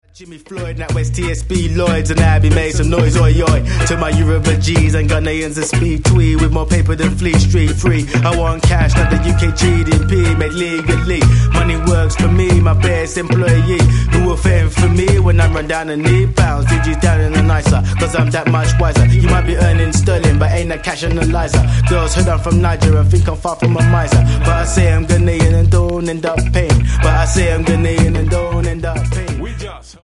Jimmy Floyd, NatWest, TSB, Lloyds, and I be made some noise, oi oi. To my Yoruba G's and Ghanaians that speak Twee with more paper than Fleet Street Free. I want cash, not the UK GDP, made legally. Money works for me, my best employee. Who will fend for me when I run down and need pounds? DG's down in the nicer, cause I'm that much wiser. You might be earning sterling, but ain't that cash analyzer. Girls heard I'm from Niger and think I'm far from a miser. But I say I'm Ghanaian and don't end up paying. But I say I'm Ghanaian and don't end up paying.